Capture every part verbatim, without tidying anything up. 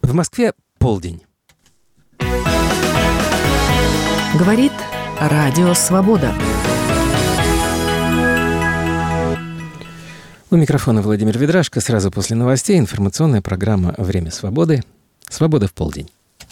В Москве полдень. Говорит Радио Свобода. У микрофона Владимир Ведрашко. Сразу после новостей информационная программа «Время свободы». Свобода в полдень.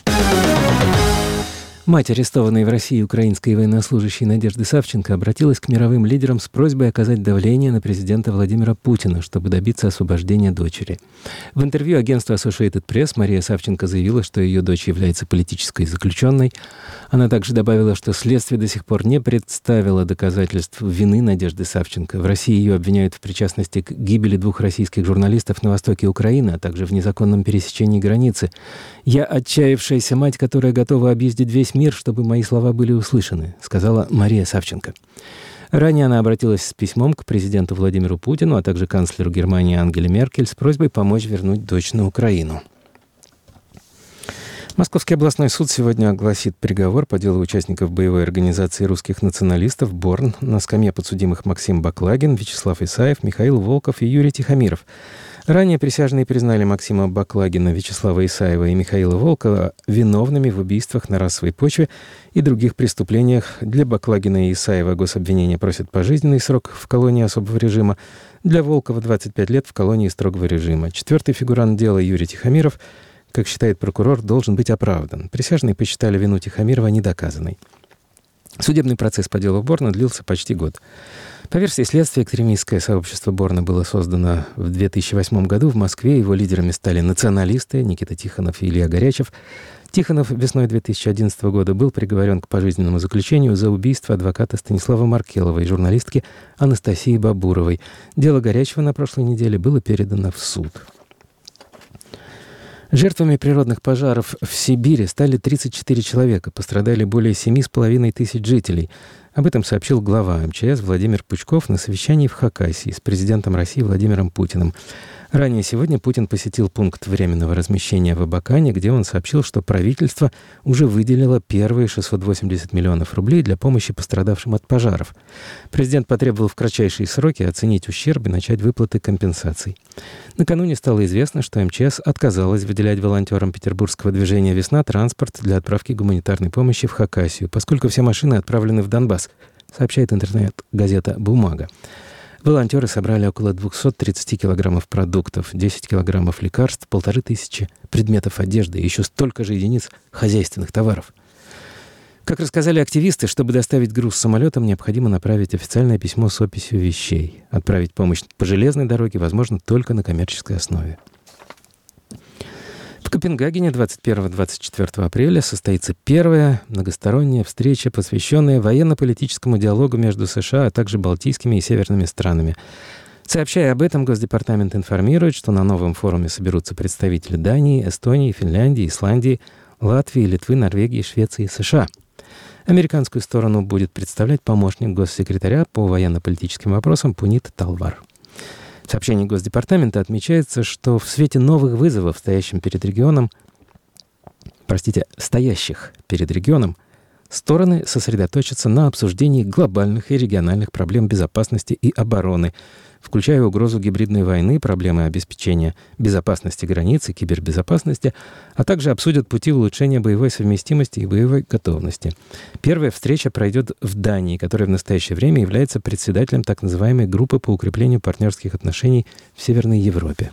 Мать арестованной в России украинской военнослужащей Надежды Савченко обратилась к мировым лидерам с просьбой оказать давление на президента Владимира Путина, чтобы добиться освобождения дочери. В интервью агентству Associated Press Мария Савченко заявила, что ее дочь является политической заключенной. Она также добавила, что следствие до сих пор не представило доказательств вины Надежды Савченко. В России ее обвиняют в причастности к гибели двух российских журналистов на востоке Украины, а также в незаконном пересечении границы. «Я отчаявшаяся мать, которая готова объездить весь мир, чтобы мои слова были услышаны», — сказала Мария Савченко. Ранее она обратилась с письмом к президенту Владимиру Путину, а также канцлеру Германии Ангеле Меркель с просьбой помочь вернуть дочь на Украину. Московский областной суд сегодня огласит приговор по делу участников боевой организации русских националистов «Борн». На скамье подсудимых Максим Баклагин, Вячеслав Исаев, Михаил Волков и Юрий Тихомиров. Ранее присяжные признали Максима Баклагина, Вячеслава Исаева и Михаила Волкова виновными в убийствах на расовой почве и других преступлениях. Для Баклагина и Исаева гособвинение просит пожизненный срок в колонии особого режима. Для Волкова двадцать пять лет в колонии строгого режима. Четвертый фигурант дела Юрий Тихомиров, как считает прокурор, должен быть оправдан. Присяжные посчитали вину Тихомирова недоказанной. Судебный процесс по делу Борна длился почти год. По версии следствия, экстремистское сообщество Борна было создано в две тысячи восьмом году в Москве. Его лидерами стали националисты Никита Тихонов и Илья Горячев. Тихонов весной две тысячи одиннадцатого года был приговорен к пожизненному заключению за убийство адвоката Станислава Маркелова и журналистки Анастасии Бабуровой. Дело Горячева на прошлой неделе было передано в суд. Жертвами природных пожаров в Сибири стали тридцать четыре человека. Пострадали более семи с половиной тысяч жителей. Об этом сообщил глава эм че эс Владимир Пучков на совещании в Хакасии с президентом России Владимиром Путиным. Ранее сегодня Путин посетил пункт временного размещения в Абакане, где он сообщил, что правительство уже выделило первые шестьсот восемьдесят миллионов рублей для помощи пострадавшим от пожаров. Президент потребовал в кратчайшие сроки оценить ущерб и начать выплаты компенсаций. Накануне стало известно, что эм че эс отказалась выделять волонтерам петербургского движения «Весна» транспорт для отправки гуманитарной помощи в Хакасию, поскольку все машины отправлены в Донбасс, сообщает интернет-газета «Бумага». Волонтеры собрали около двести тридцать килограммов продуктов, десять килограммов лекарств, полторы тысячи предметов одежды и еще столько же единиц хозяйственных товаров. Как рассказали активисты, чтобы доставить груз самолетом, необходимо направить официальное письмо с описью вещей. Отправить помощь по железной дороге возможно только на коммерческой основе. В Копенгагене двадцать первого — двадцать четвёртого апреля состоится первая многосторонняя встреча, посвященная военно-политическому диалогу между США, а также балтийскими и северными странами. Сообщая об этом, Госдепартамент информирует, что на новом форуме соберутся представители Дании, Эстонии, Финляндии, Исландии, Латвии, Литвы, Норвегии, Швеции и США. Американскую сторону будет представлять помощник госсекретаря по военно-политическим вопросам Пунит Талвар. В сообщении Госдепартамента отмечается, что в свете новых вызовов, стоящим перед регионом, простите, стоящих перед регионом, стороны сосредоточатся на обсуждении глобальных и региональных проблем безопасности и обороны, включая угрозу гибридной войны, проблемы обеспечения безопасности границ и кибербезопасности, а также обсудят пути улучшения боевой совместимости и боевой готовности. Первая встреча пройдет в Дании, которая в настоящее время является председателем так называемой группы по укреплению партнерских отношений в Северной Европе.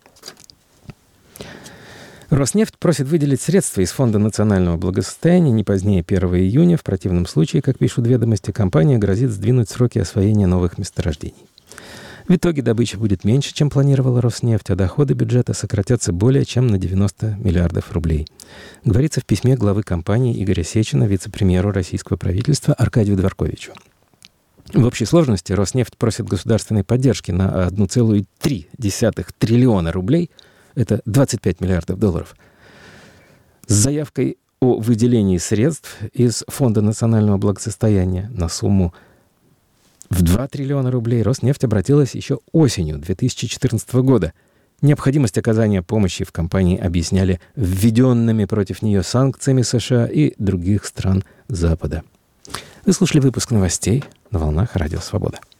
Роснефть просит выделить средства из Фонда национального благосостояния не позднее первого июня. В противном случае, как пишут «Ведомости», компания грозит сдвинуть сроки освоения новых месторождений. В итоге добыча будет меньше, чем планировала Роснефть, а доходы бюджета сократятся более чем на девяносто миллиардов рублей. Говорится в письме главы компании Игоря Сечина вице-премьеру российского правительства Аркадию Дворковичу. В общей сложности Роснефть просит государственной поддержки на одна целая три десятых триллиона рублей, это двадцать пять миллиардов долларов, с заявкой о выделении средств из Фонда национального благосостояния на сумму в два триллиона рублей. Роснефть обратилась еще осенью две тысячи четырнадцатого года. Необходимость оказания помощи в компании объясняли введенными против нее санкциями США и других стран Запада. Вы слушали выпуск новостей на волнах Радио Свобода.